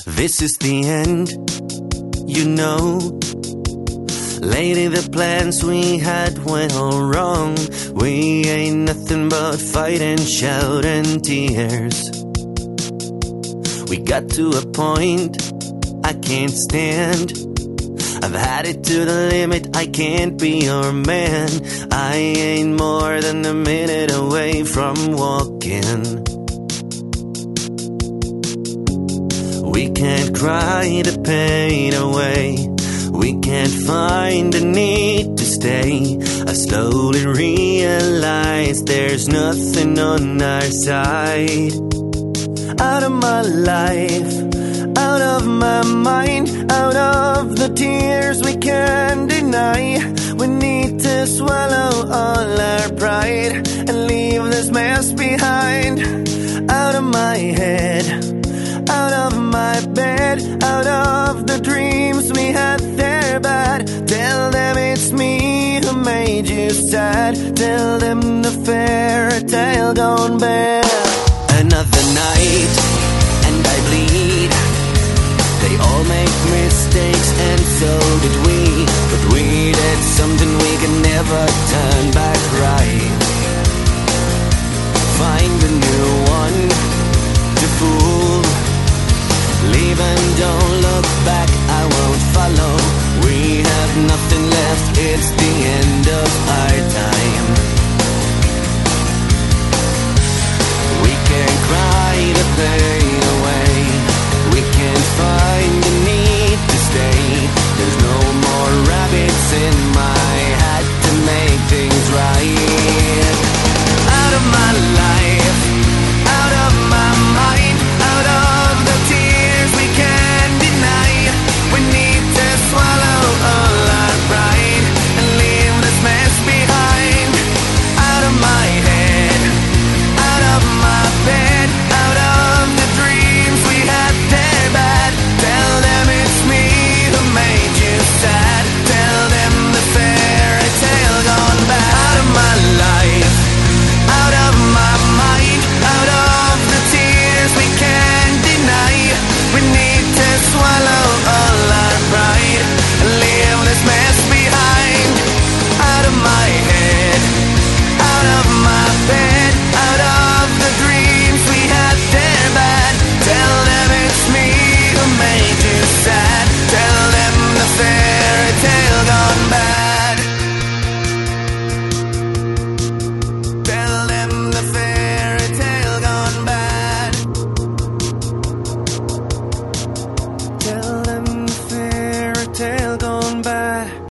This is the end, you know. Lately the plans we had went all wrong. We ain't nothing but fight and shout and tears. We got to a point I can't stand. I've had it to the limit, I can't be your man. I ain't more than a minute away from walking. We can't cry the pain away. We can't find the need to stay. I slowly realize there's nothing on our side. Out of my life, out of my mind, out of the tears we can't deny. We need to swallow all our pride and leave this mess behind. Out of my head, out of my bed, out of the dreams we had, they're bad. Tell them it's me who made you sad. Tell them the fairy tale don't bear.